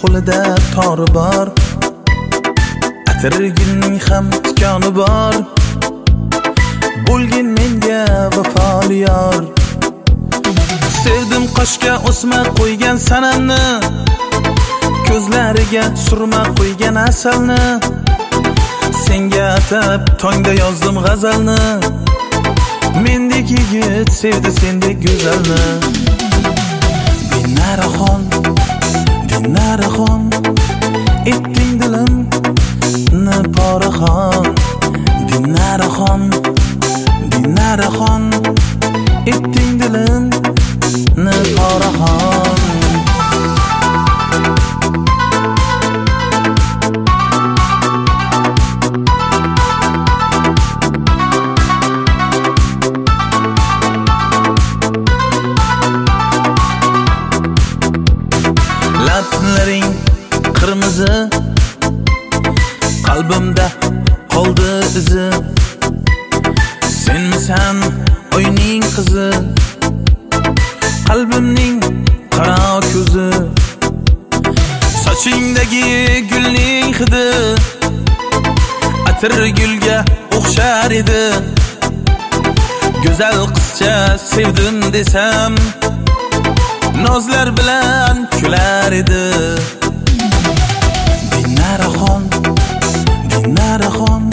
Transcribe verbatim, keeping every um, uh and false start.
qo'lida tori bor, atirgulning ham tikoni bor. Bo'lgin menga vafoli yor. Sevdim qoshga o'sma qo'ygan sanamni, ko'zlariga surma qo'ygan asalni. Senga atab tongda yozdim g'azalni. Mendek yigit sevdi sendek go'zalni. Dinaraxon, Dinaraxon, etding dilimni poraxon. Dinaraxon, Dinaraxon, etding dilimni poraxon. Lablaring qirmizi, qalbimda qoldi izi. Senmisan oyning qizi, qalbimning qaro ko'zi. Sochingdagi gulning hidi, atir gulga o'xshar edi. Go'zal qizcha sevdim desam, nozlar bilan kular edi. Dinaraxon, Dinaraxon,